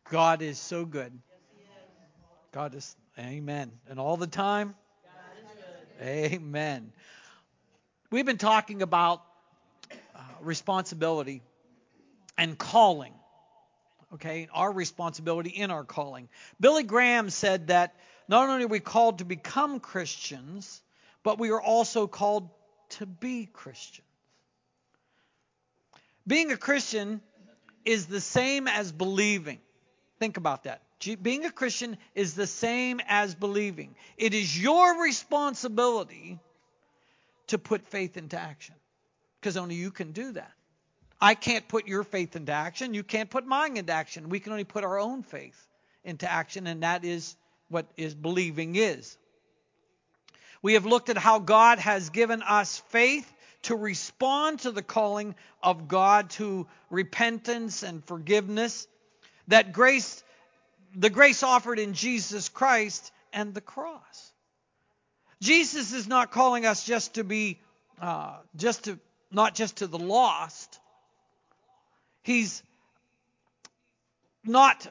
God is so good. God is, amen. And all the time, amen. We've been talking about responsibility and calling. Okay, our responsibility in our calling. Billy Graham said that not only are we called to become Christians, but we are also called to be Christians. Being a Christian is the same as believing. Think about that. Being a Christian is the same as believing. It is your responsibility to put faith into action, because only you can do that. I can't put your faith into action. You can't put mine into action. We can only put our own faith into action, and that is what is believing is. We have looked at how God has given us faith to respond to the calling of God to repentance and forgiveness, that grace, the grace offered in Jesus Christ and the cross. Jesus is not calling us just to be, not just to the lost. He's not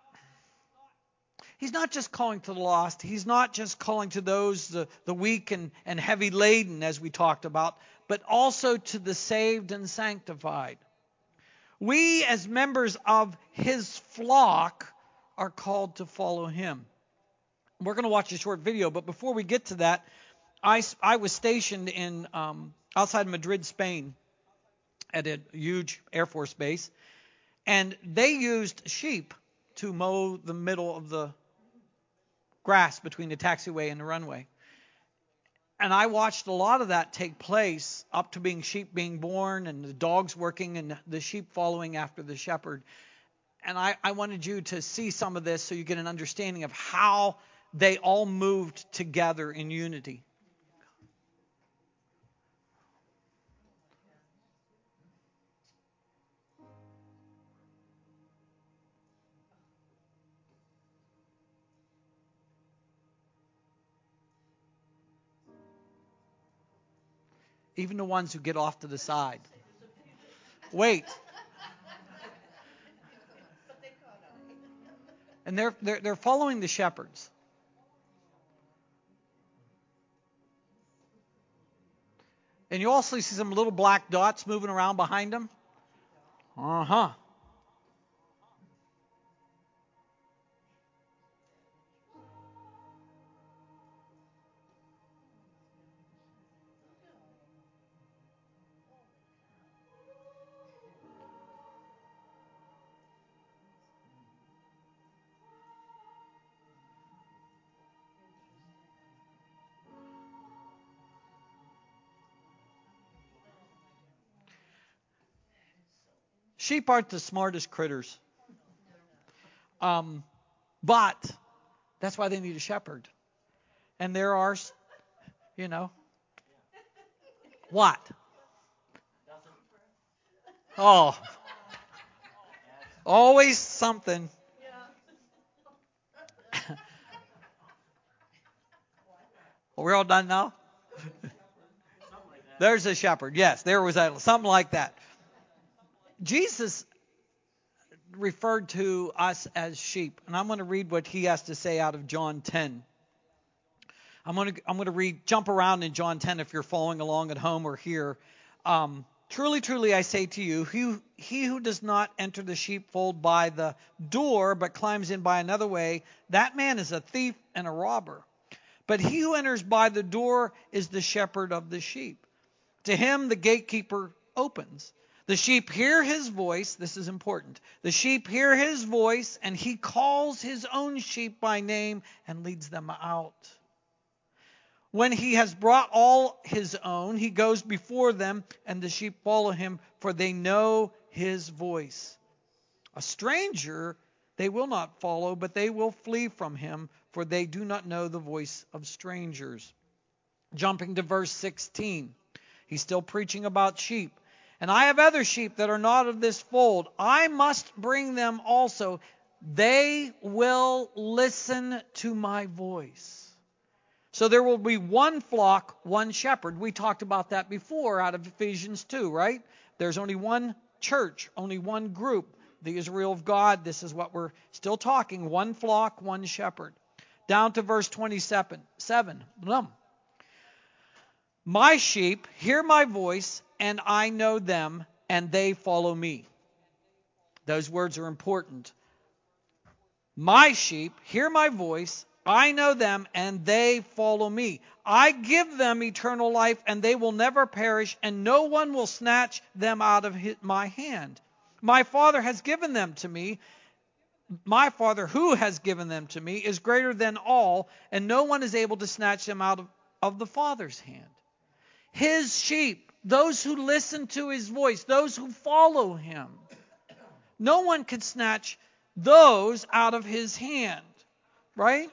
just calling to the lost. He's not just calling to those, the weak and heavy laden, as we talked about, but also to the saved and sanctified. We, as members of his flock, are called to follow him. We're going to watch a short video, but before we get to that, I was stationed in outside Madrid, Spain, at a huge Air Force base, and they used sheep to mow the middle of the grass between the taxiway and the runway. And I watched a lot of that take place, up to being sheep being born and the dogs working and the sheep following after the shepherd. And I wanted you to see some of this so you get an understanding of how they all moved together in unity. Even the ones who get off to the side. Wait. And they're following the shepherds. And you also see some little black dots moving around behind them. Uh-huh. Sheep aren't the smartest critters. But that's why they need a shepherd. And there are, what? Oh, always something. We're all done now? There's a shepherd. Yes, there was something like that. Jesus referred to us as sheep. And I'm going to read what he has to say out of John 10. I'm going to jump around in John 10 if you're following along at home or here. Truly, truly, I say to you, he who does not enter the sheepfold by the door, but climbs in by another way, that man is a thief and a robber. But he who enters by the door is the shepherd of the sheep. To him the gatekeeper opens. The sheep hear his voice. This is important. The sheep hear his voice, and he calls his own sheep by name and leads them out. When he has brought all his own, he goes before them, and the sheep follow him, for they know his voice. A stranger they will not follow, but they will flee from him, for they do not know the voice of strangers. Jumping to verse 16. He's still preaching about sheep. And I have other sheep that are not of this fold. I must bring them also. They will listen to my voice. So there will be one flock, one shepherd. We talked about that before out of Ephesians 2, right? There's only one church, only one group. the Israel of God. This is what we're still talking. One flock, one shepherd. Down to verse 27. My sheep hear my voice, and I know them, and they follow me. Those words are important. My sheep hear my voice, I know them, and they follow me. I give them eternal life, and they will never perish, and no one will snatch them out of my hand. My Father has given them to me. My Father who has given them to me is greater than all, and no one is able to snatch them out of the Father's hand. His sheep, those who listen to his voice, those who follow him, no one can snatch those out of his hand, right?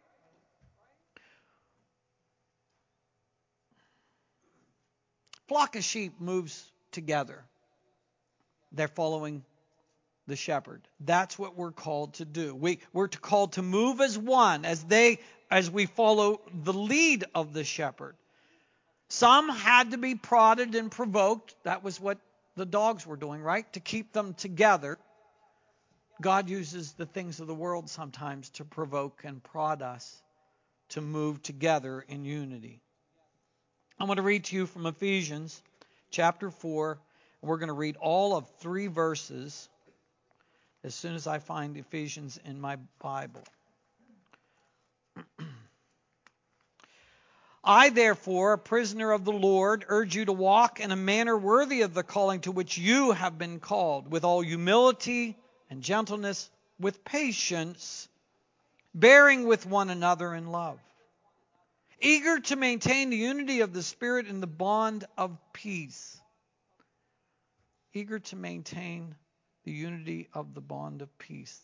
Flock of sheep moves together. They're following the shepherd. That's what we're called to do. We're called to move as one, as we follow the lead of the shepherd. Some had to be prodded and provoked. That was what the dogs were doing, right? To keep them together. God uses the things of the world sometimes to provoke and prod us to move together in unity. I'm going to read to you from Ephesians chapter 4. We're going to read all of 3 verses as soon as I find Ephesians in my Bible. I, therefore, a prisoner of the Lord, urge you to walk in a manner worthy of the calling to which you have been called, with all humility and gentleness, with patience, bearing with one another in love, eager to maintain the unity of the Spirit in the bond of peace. Eager to maintain the unity of the bond of peace.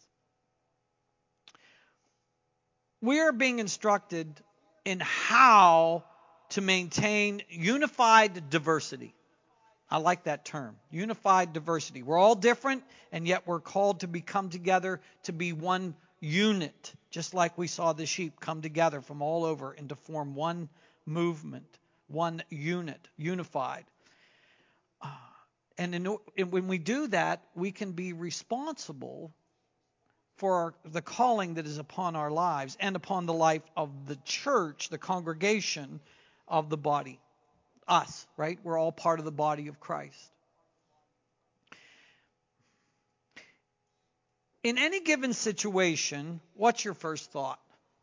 We are being instructed in how to maintain unified diversity. I like that term, unified diversity. We're all different, and yet we're called to come together to be one unit, just like we saw the sheep come together from all over and to form one movement, one unit, unified. And when we do that, we can be responsible for the calling that is upon our lives and upon the life of the church, the congregation of the body. Us, right? We're all part of the body of Christ. In any given situation, what's your first thought?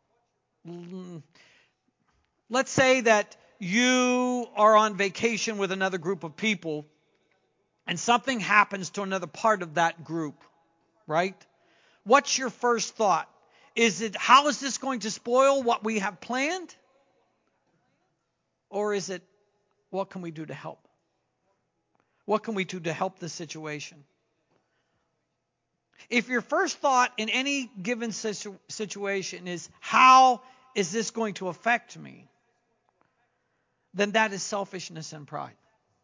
Let's say that you are on vacation with another group of people and something happens to another part of that group, right? What's your first thought? Is it, how is this going to spoil what we have planned? Or is it, what can we do to help? What can we do to help the situation? If your first thought in any given situation is, how is this going to affect me? Then that is selfishness and pride.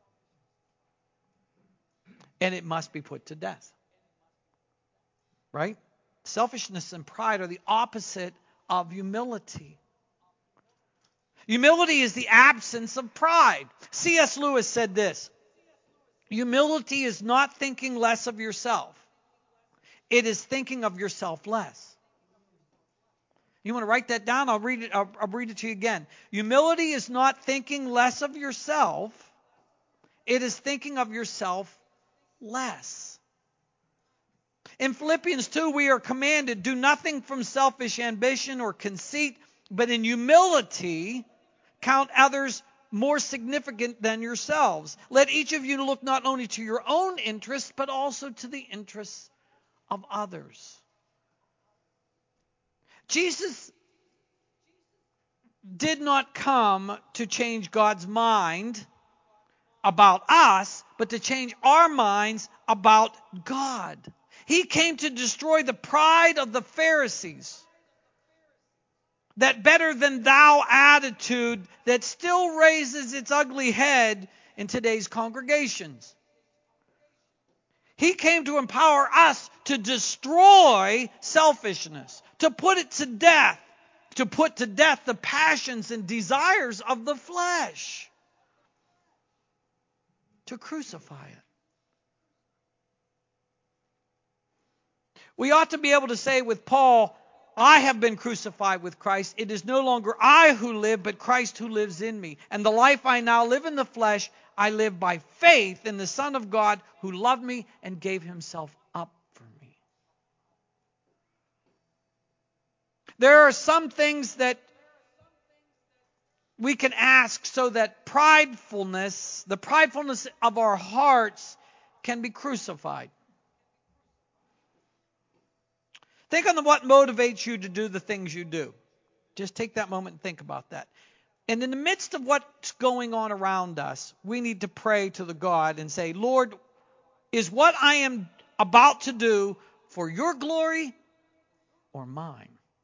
And it must be put to death. Right? Selfishness and pride are the opposite of humility. Humility is the absence of pride. C.S. Lewis said this: humility is not thinking less of yourself. It is thinking of yourself less. You want to write that down? I'll read it to you again. Humility is not thinking less of yourself. It is thinking of yourself less. In Philippians 2, we are commanded, do nothing from selfish ambition or conceit, but in humility count others more significant than yourselves. Let each of you look not only to your own interests, but also to the interests of others. Jesus did not come to change God's mind about us, but to change our minds about God. He came to destroy the pride of the Pharisees. That better than thou attitude that still raises its ugly head in today's congregations. He came to empower us to destroy selfishness, to put it to death, to put to death the passions and desires of the flesh, to crucify it. We ought to be able to say with Paul, I have been crucified with Christ. It is no longer I who live, but Christ who lives in me. And the life I now live in the flesh, I live by faith in the Son of God who loved me and gave himself up for me. There are some things that we can ask so that the pridefulness of our hearts can be crucified. Think on what motivates you to do the things you do. Just take that moment and think about that. And in the midst of what's going on around us, we need to pray to the God and say, Lord, is what I am about to do for your glory or mine?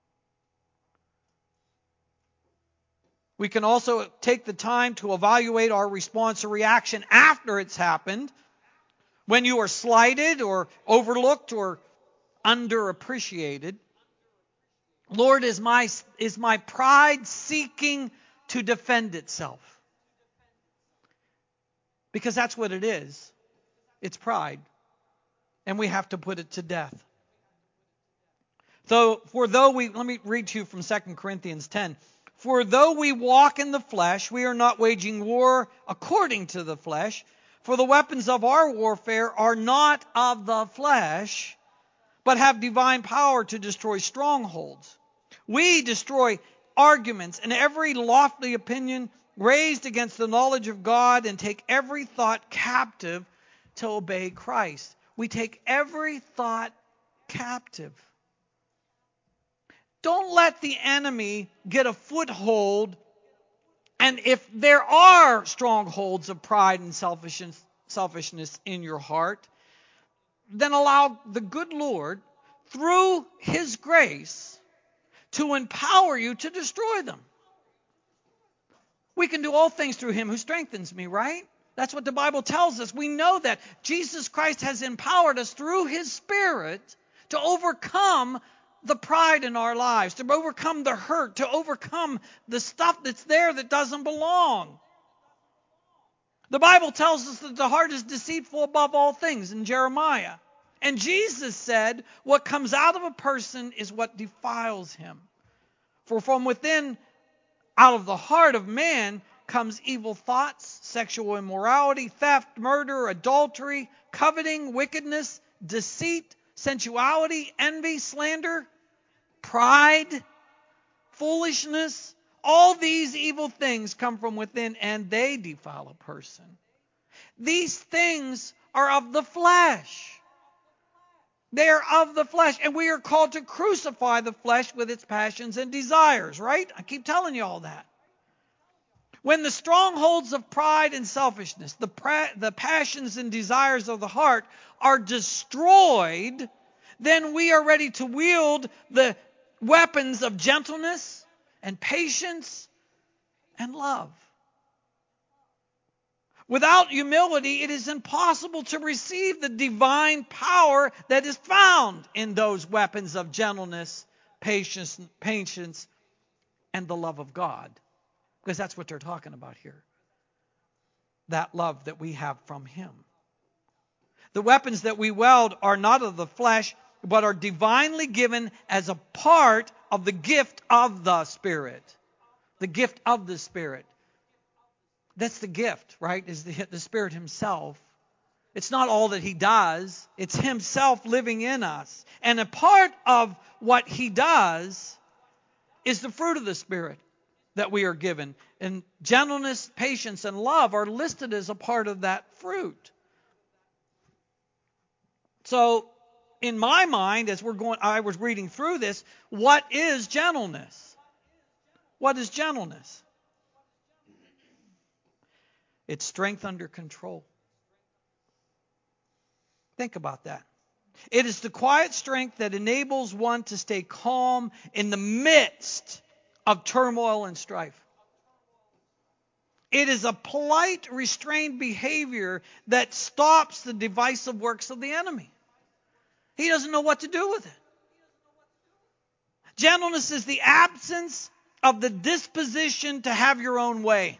We can also take the time to evaluate our response or reaction after it's happened. When you are slighted or overlooked or underappreciated. Lord, is my pride seeking to defend itself? Because that's what it is. It's pride. And we have to put it to death. Let me read to you from 2 Corinthians 10. For though we walk in the flesh, we are not waging war according to the flesh. For the weapons of our warfare are not of the flesh, but have divine power to destroy strongholds. We destroy arguments and every lofty opinion raised against the knowledge of God and take every thought captive to obey Christ. We take every thought captive. Don't let the enemy get a foothold. And if there are strongholds of pride and selfishness in your heart, then allow the good Lord, through his grace, to empower you to destroy them. We can do all things through him who strengthens me, right? That's what the Bible tells us. We know that Jesus Christ has empowered us through his Spirit to overcome the pride in our lives, to overcome the hurt, to overcome the stuff that's there that doesn't belong. The Bible tells us that the heart is deceitful above all things in Jeremiah. And Jesus said, what comes out of a person is what defiles him. For from within, out of the heart of man, comes evil thoughts, sexual immorality, theft, murder, adultery, coveting, wickedness, deceit, sensuality, envy, slander, pride, foolishness. All these evil things come from within and they defile a person. These things are of the flesh. They are of the flesh, and we are called to crucify the flesh with its passions and desires, right? I keep telling you all that. When the strongholds of pride and selfishness, the passions and desires of the heart are destroyed, then we are ready to wield the weapons of gentleness and patience and love. Without humility, it is impossible to receive the divine power that is found in those weapons of gentleness, patience, and the love of God. Because that's what they're talking about here. That love that we have from him. The weapons that we wield are not of the flesh, but are divinely given as a part of the gift of the Spirit. The gift of the Spirit. That's the gift, right? Is the Spirit himself. It's not all that he does. It's himself living in us. And a part of what he does is the fruit of the Spirit that we are given. And gentleness, patience, and love are listed as a part of that fruit. So, in my mind, I was reading through this, what is gentleness? What is gentleness? It's strength under control. Think about that. It is the quiet strength that enables one to stay calm in the midst of turmoil and strife. It is a polite, restrained behavior that stops the divisive works of the enemy. He doesn't know what to do with it. Gentleness is the absence of the disposition to have your own way.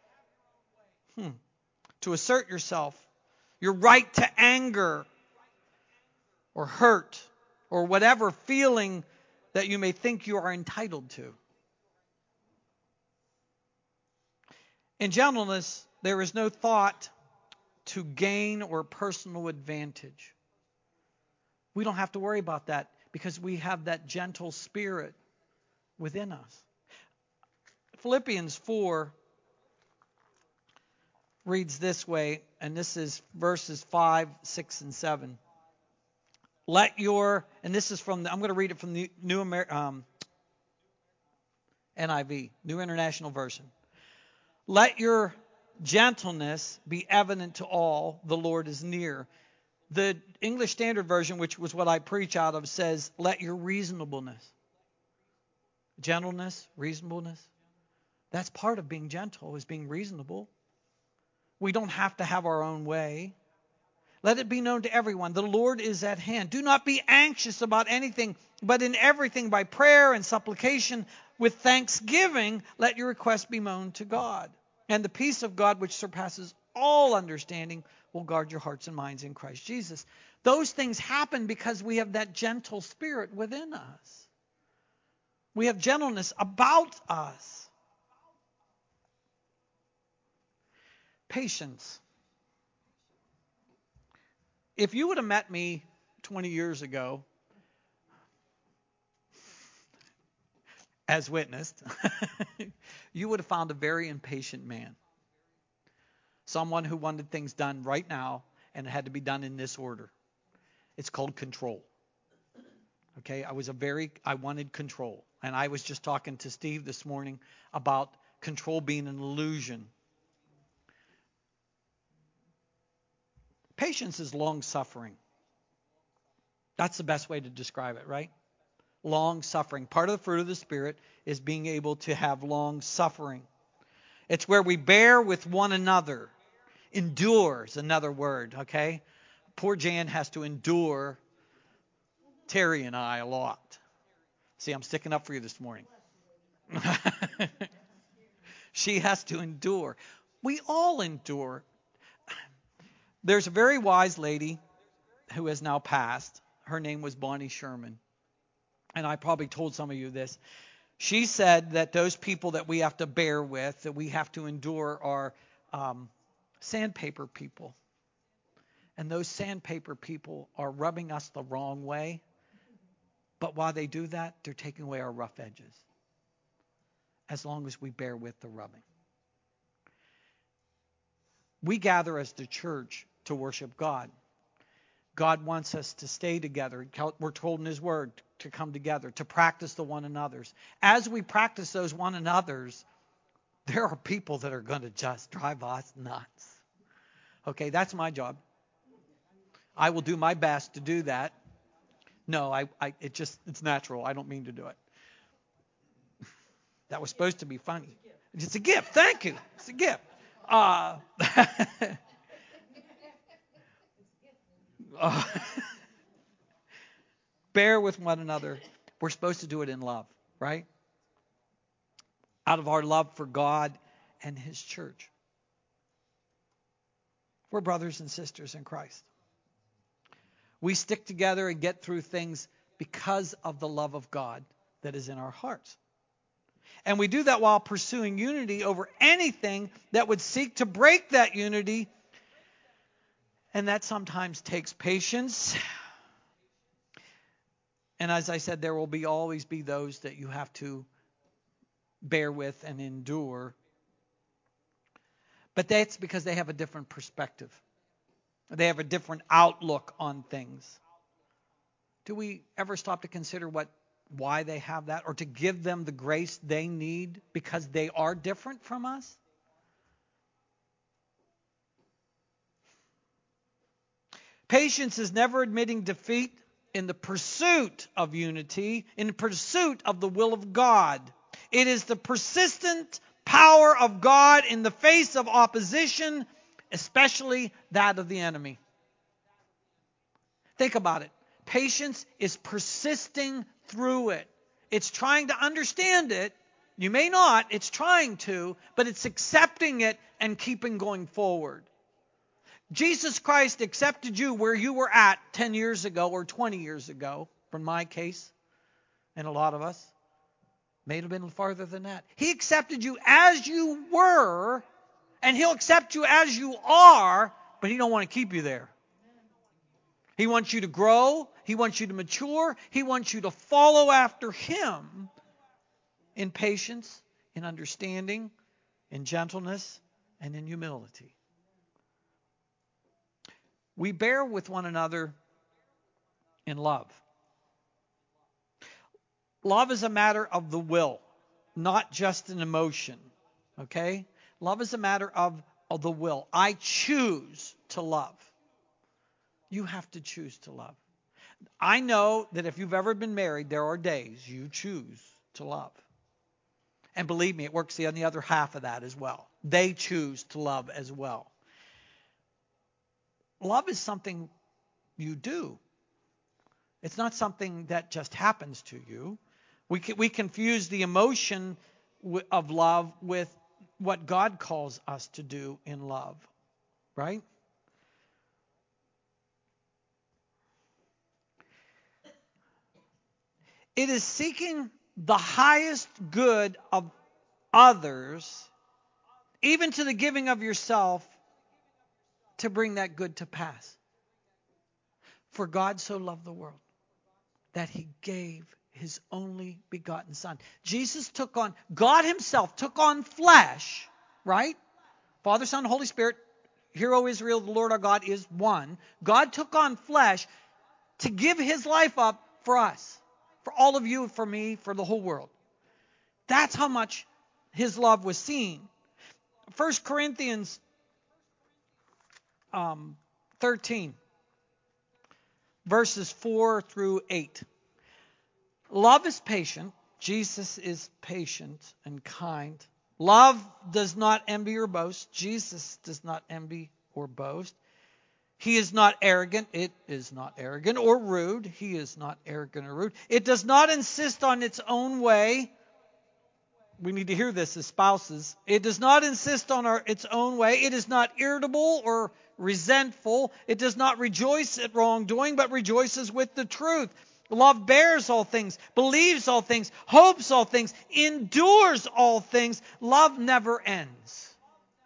To assert yourself, your right to anger or hurt, or whatever feeling that you may think you are entitled to. In gentleness, there is no thought to gain or personal advantage. We don't have to worry about that because we have that gentle spirit within us. Philippians 4 reads this way, and this is verses 5, 6, and 7. And this is I'm going to read it from the NIV, New International Version. Let your gentleness be evident to all, the Lord is near. The English Standard Version, which was what I preach out of, says, let your reasonableness. Gentleness, reasonableness. That's part of being gentle, is being reasonable. We don't have to have our own way. Let it be known to everyone, the Lord is at hand. Do not be anxious about anything, but in everything by prayer and supplication with thanksgiving, let your requests be known to God. And the peace of God, which surpasses all understanding, will guard your hearts and minds in Christ Jesus. Those things happen because we have that gentle spirit within us. We have gentleness about us. Patience. If you would have met me 20 years ago, as witnessed, you would have found a very impatient man. Someone who wanted things done right now and it had to be done in this order. It's called control. Okay, I wanted control. And I was just talking to Steve this morning about control being an illusion. Patience is long-suffering. That's the best way to describe it, right? Long-suffering. Part of the fruit of the Spirit is being able to have long-suffering. It's where we bear with one another. Endure is another word, okay? Poor Jan has to endure Terry and I a lot. See, I'm sticking up for you this morning. She has to endure. We all endure. There's a very wise lady who has now passed. Her name was Bonnie Sherman. And I probably told some of you this. She said that those people that we have to bear with, that we have to endure, are sandpaper people. And those sandpaper people are rubbing us the wrong way. But while they do that, they're taking away our rough edges. As long as we bear with the rubbing. We gather as the church to worship God. God wants us to stay together. We're told in His Word to come together, to practice the one another's. As we practice those one another's, there are people that are going to just drive us nuts. Okay, that's my job. I will do my best to do that. No, it's natural. I don't mean to do it. That was supposed to be funny. It's a gift. Thank you. It's a gift. Bear with one another. We're supposed to do it in love, right? Out of our love for God and His church. We're brothers and sisters in Christ. We stick together and get through things because of the love of God that is in our hearts. And we do that while pursuing unity over anything that would seek to break that unity. And that sometimes takes patience. And as I said, there will always be those that you have to bear with and endure. But that's because they have a different perspective. They have a different outlook on things. Do we ever stop to consider why they have that, or to give them the grace they need because they are different from us? Patience is never admitting defeat in the pursuit of unity, in the pursuit of the will of God. It is the persistent power of God in the face of opposition, especially that of the enemy. Think about it. Patience is persisting through it. It's trying to understand it. You may not. It's trying to, but it's accepting it and keeping going forward. Jesus Christ accepted you where you were at 10 years ago or 20 years ago, from my case and a lot of us. May have been farther than that. He accepted you as you were, and He'll accept you as you are, but He don't want to keep you there. He wants you to grow. He wants you to mature. He wants you to follow after Him in patience, in understanding, in gentleness, and in humility. We bear with one another in love. Love is a matter of the will, not just an emotion. Okay? Love is a matter of the will. I choose to love. You have to choose to love. I know that if you've ever been married, there are days you choose to love. And believe me, it works on the other half of that as well. They choose to love as well. Love is something you do. It's not something that just happens to you. We confuse the emotion of love with what God calls us to do in love, right? It is seeking the highest good of others, even to the giving of yourself, to bring that good to pass. For God so loved the world that He gave His only begotten Son. Jesus took on, God Himself took on flesh, right? Father, Son, Holy Spirit, Hear, O Israel, the Lord our God is one. God took on flesh to give His life up for us, for all of you, for me, for the whole world. That's how much His love was seen. 1 Corinthians 13, verses 4 through 8. Love is patient. Jesus is patient and kind. Love does not envy or boast. Jesus does not envy or boast. He is not arrogant. It is not arrogant or rude. He is not arrogant or rude. It does not insist on its own way. We need to hear this as spouses. It does not insist on its own way. It is not irritable or resentful. It does not rejoice at wrongdoing, but rejoices with the truth. Love bears all things, believes all things, hopes all things, endures all things. Love never ends.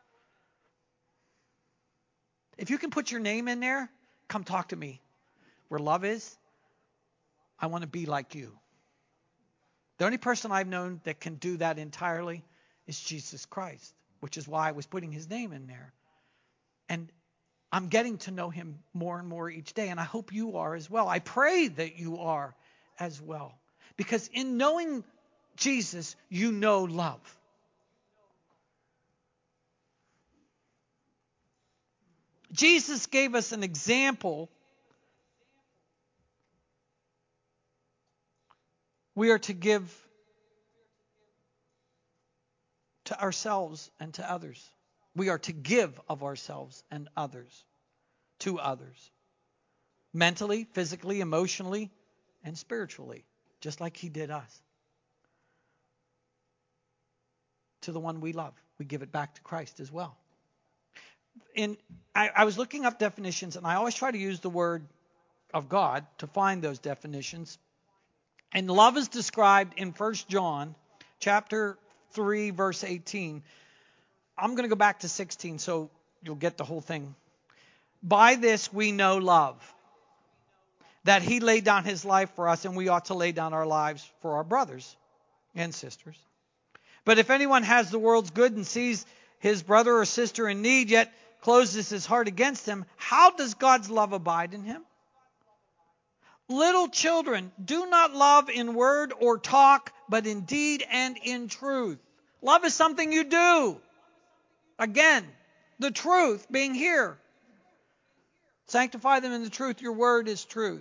If you can put your name in there, come talk to me. Where love is, I want to be like you. The only person I've known that can do that entirely is Jesus Christ, which is why I was putting His name in there. And I'm getting to know Him more and more each day, and I hope you are as well. I pray that you are as well. Because in knowing Jesus, you know love. Jesus gave us an example. We are to give to ourselves and to others. We are to give of ourselves and others to others. Mentally, physically, emotionally, and spiritually. Just like He did us. To the one we love. We give it back to Christ as well. I was looking up definitions, and I always try to use the word of God to find those definitions. And love is described in 1 John chapter 3, verse 18. I'm going to go back to 16 so you'll get the whole thing. By this we know love, that He laid down His life for us, and we ought to lay down our lives for our brothers and sisters. But if anyone has the world's good and sees his brother or sister in need, yet closes his heart against him, how does God's love abide in him? Little children, do not love in word or talk, but in deed and in truth. Love is something you do. Again, the truth being here. Sanctify them in the truth. Your word is truth.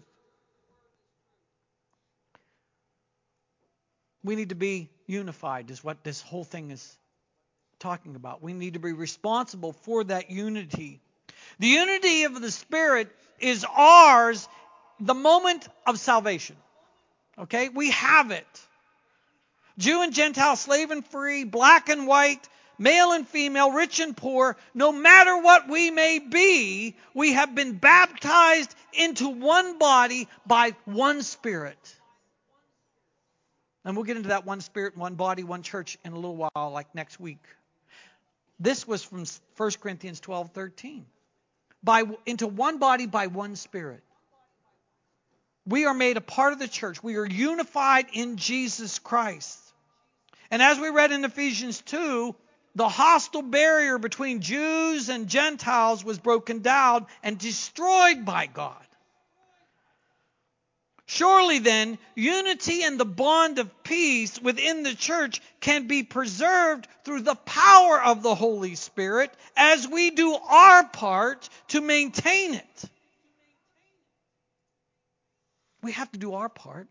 We need to be unified, is what this whole thing is talking about. We need to be responsible for that unity. The unity of the Spirit is ours the moment of salvation. Okay? We have it. Jew and Gentile, slave and free, black and white, male and female, rich and poor, no matter what we may be, we have been baptized into one body by one Spirit. And we'll get into that one Spirit, one body, one church in a little while, like next week. This was from 1 Corinthians 12:13. Into one body by one Spirit. We are made a part of the church. We are unified in Jesus Christ. And as we read in Ephesians 2, the hostile barrier between Jews and Gentiles was broken down and destroyed by God. Surely then, unity and the bond of peace within the church can be preserved through the power of the Holy Spirit as we do our part to maintain it. We have to do our part.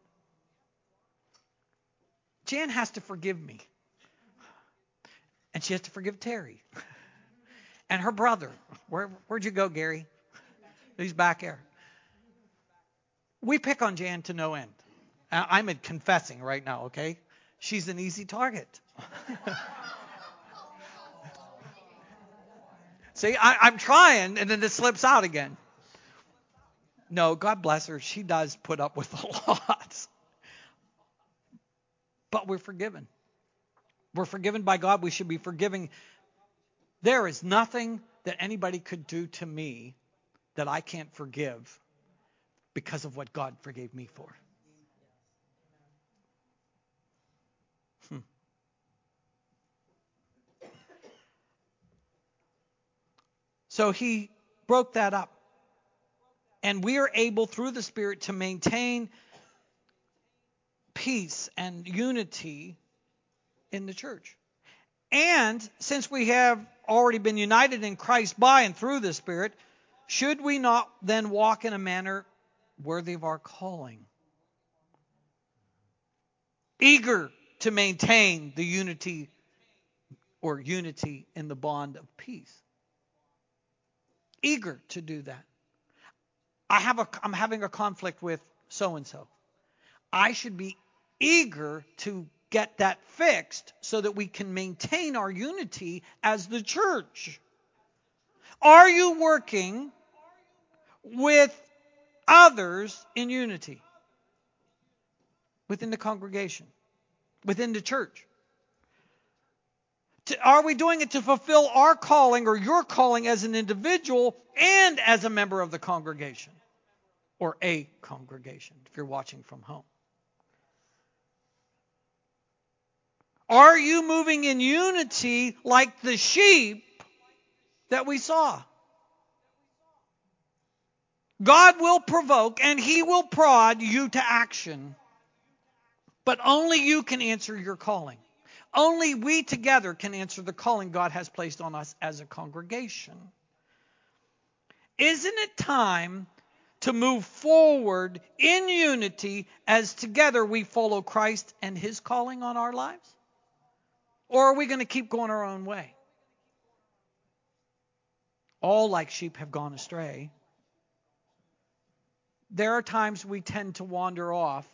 Jan has to forgive me. And she has to forgive Terry. And her brother. Where'd you go, Gary? He's back there. We pick on Jan to no end. I'm confessing right now, okay? She's an easy target. See, I'm trying, and then it slips out again. No, God bless her. She does put up with a lot. But we're forgiven. We're forgiven by God. We should be forgiving. There is nothing that anybody could do to me that I can't forgive because of what God forgave me for. So he broke that up. And we are able, through the Spirit, to maintain peace and unity in the church. And since we have already been united in Christ by and through the Spirit, should we not then walk in a manner worthy of our calling? Eager to maintain the unity in the bond of peace. Eager to do that. I'm having a conflict with so-and-so. I should be eager to get that fixed so that we can maintain our unity as the church. Are you working with others in unity? Within the congregation? Within the church? Are we doing it to fulfill our calling or your calling as an individual and as a member of the congregation? Or a congregation, if you're watching from home. Are you moving in unity like the sheep that we saw? God will provoke and He will prod you to action. But only you can answer your calling. Only we together can answer the calling God has placed on us as a congregation. Isn't it time to move forward in unity as together we follow Christ and His calling on our lives? Or are we going to keep going our own way? All like sheep have gone astray. There are times we tend to wander off.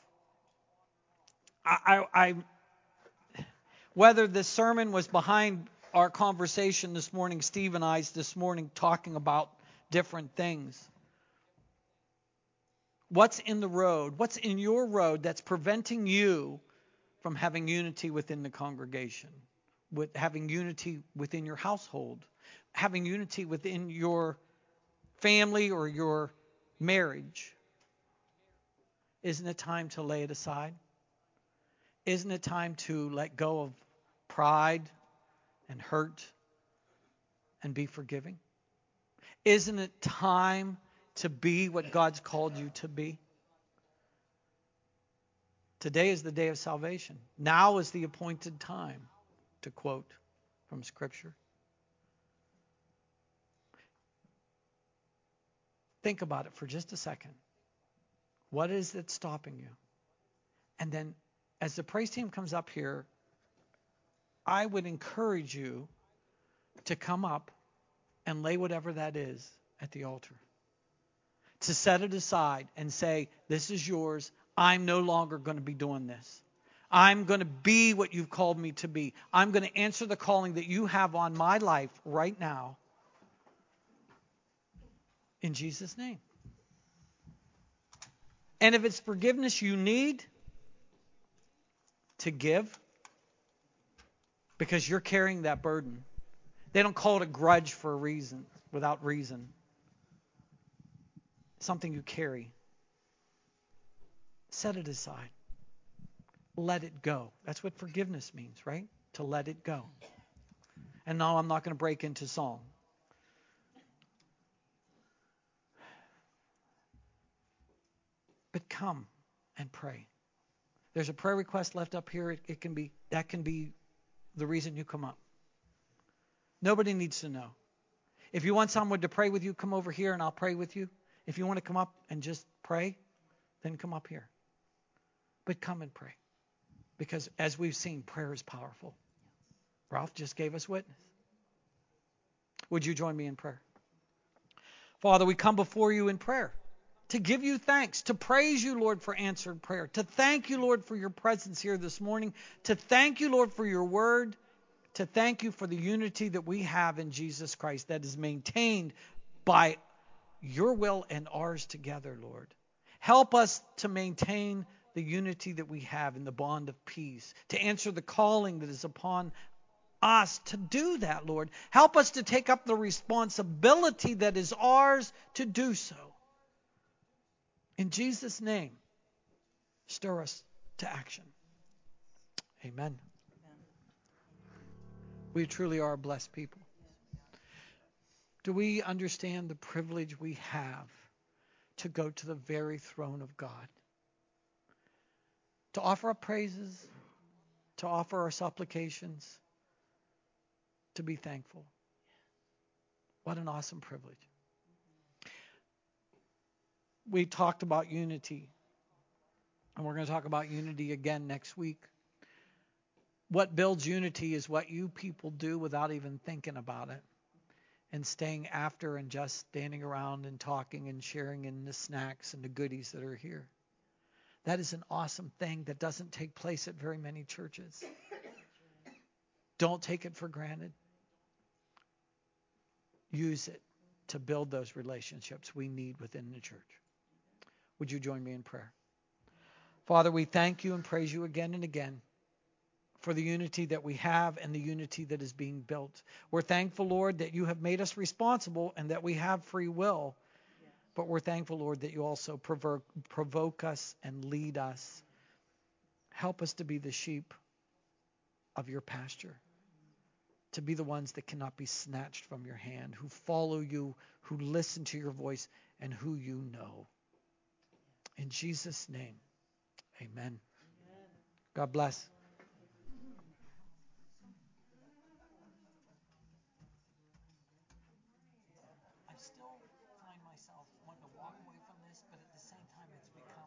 Whether this sermon was behind our conversation this morning, Steve and I's this morning, talking about different things. What's in the road? What's in your road that's preventing you from having unity within the congregation, with having unity within your household, having unity within your family or your marriage? Isn't it time to lay it aside? Isn't it time to let go of pride and hurt and be forgiving? Isn't it time to be what God's called you to be? Today is the day of salvation. Now is the appointed time, to quote from Scripture. Think about it for just a second. What is it stopping you? And then as the praise team comes up here, I would encourage you to come up and lay whatever that is at the altar. To set it aside and say, this is yours. I'm no longer going to be doing this. I'm going to be what you've called me to be. I'm going to answer the calling that you have on my life right now. In Jesus' name. And if it's forgiveness you need to give, because you're carrying that burden. They don't call it a grudge for a reason, without reason. Something you carry. Set it aside. Let it go. That's what forgiveness means, right? To let it go. And no, I'm not going to break into song. But come and pray. There's a prayer request left up here. That can be the reason you come up. Nobody needs to know. If you want someone to pray with you, come over here and I'll pray with you. If you want to come up and just pray, then come up here. But come and pray. Because as we've seen, prayer is powerful. Ralph just gave us witness. Would you join me in prayer? Father, we come before you in prayer to give you thanks, to praise you, Lord, for answered prayer, to thank you, Lord, for your presence here this morning, to thank you, Lord, for your word, to thank you for the unity that we have in Jesus Christ that is maintained by your will and ours together, Lord. Help us to maintain the unity that we have in the bond of peace, to answer the calling that is upon us to do that, Lord. Help us to take up the responsibility that is ours to do so. In Jesus' name, stir us to action. Amen. We truly are a blessed people. Do we understand the privilege we have to go to the very throne of God? To offer up praises, to offer our supplications, to be thankful. What an awesome privilege. We talked about unity, and we're going to talk about unity again next week. What builds unity is what you people do without even thinking about it, and staying after and just standing around and talking and sharing in the snacks and the goodies that are here. That is an awesome thing that doesn't take place at very many churches. Don't take it for granted. Use it to build those relationships we need within the church. Would you join me in prayer? Father, we thank you and praise you again and again for the unity that we have and the unity that is being built. We're thankful, Lord, that you have made us responsible and that we have free will. But we're thankful, Lord, that you also provoke us and lead us. Help us to be the sheep of your pasture, to be the ones that cannot be snatched from your hand, who follow you, who listen to your voice, and who you know. In Jesus' name, amen. God bless. I still find myself wanting to walk away from this, but at the same time, it's become